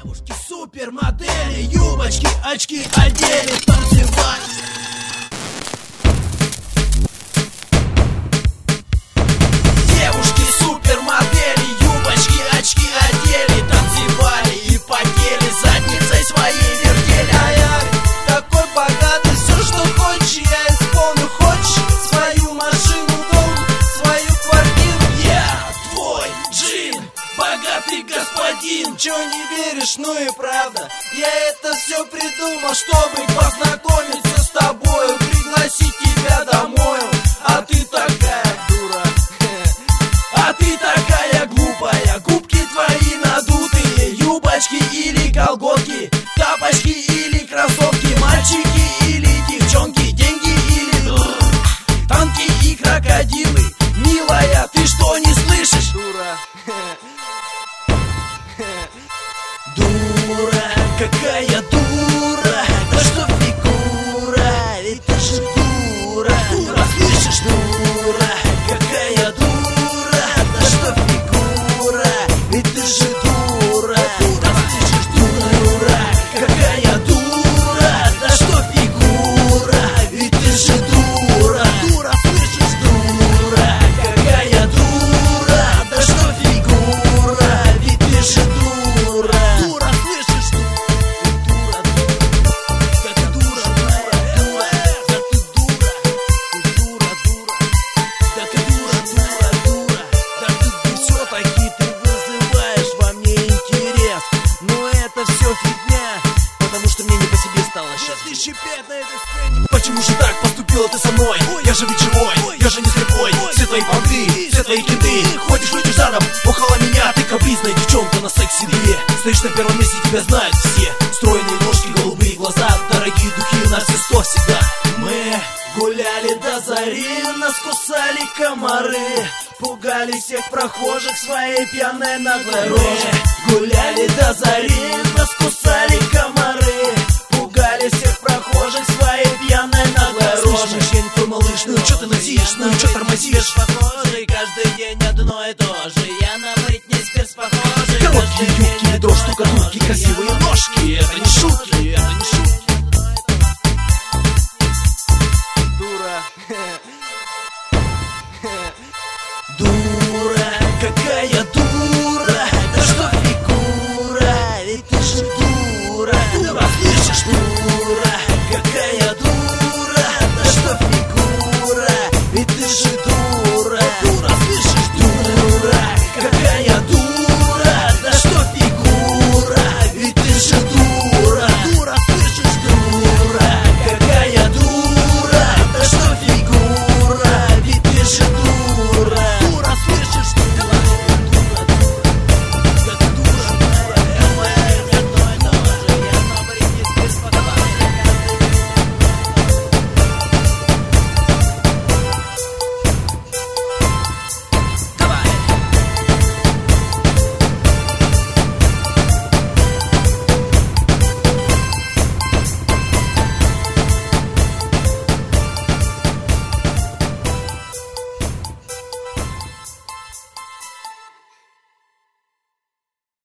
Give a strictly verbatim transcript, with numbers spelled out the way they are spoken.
Девушки супермодели, юбочки, очки одели, танцевать. Девушки супермодели, юбочки, очки одели, танцевали и потели, задницей своей вертели. А я такой богатый, все что хочешь я исполню. Хочешь свою машину, дом, свою квартиру? Я твой джин, богатый господин. Чё не веришь, ну и правда. Я это все придумал, чтобы познакомиться с тобою, пригласить тебя домой. А ты такая дура, а ты такая глупая. Губки твои надутые, юбочки или колготки, тапочки или кроссовки, мальчики или девчонки, деньги или танки и крокодилы. Милая, ты что не слышишь? Дура. Дура, какая дура, да что фигура, ведь ты же дура. Дура, слышишь, дура, какая дура, да что фигура, ведь ты же дура. Дура, слышишь, дура, какая дура, да что фигура, ведь ты же дура. Дура, слышишь, дура, какая дура, да что фигура, ведь ты же дура. Дура, слышишь, дура, да ты дура, дура, да ты дура, дура, да ты дура, дура, дура, да ты все-таки ты вызываешь во мне интерес. Но это все фигня, потому что мне не по себе стало сейчас. Ты шипеть на этой сцене. Почему же так поступила ты со мной? Я же ведь живой, я же не слепой. Все твои понты, все твои киты. Ходишь, ходишь задом, около меня. Ты капризная девчонка на секс-седле. Стоишь на первом месте, тебя знают все. Стройные ножки, голубые глаза, дорогие духи, на все сто всегда. Мы гуляли до зари, нас кусали комары, пугали всех прохожих своей пьяной наглой рожей. Гуляли до зари, нас кусали комары, пугали всех прохожих своей пьяной наглой рожей. Слышишь, я не твой малыш, ну чё ты носишь, ну чё тормозишь? Похожий каждый день одно и то же, я на Бритни Спирс похожий. Короткие юбки, ведро, штукатурки, красивые ножки, это не шутки, это не шутки. Дура. Дура, какая дура, да что фигура, ведь ты же дура.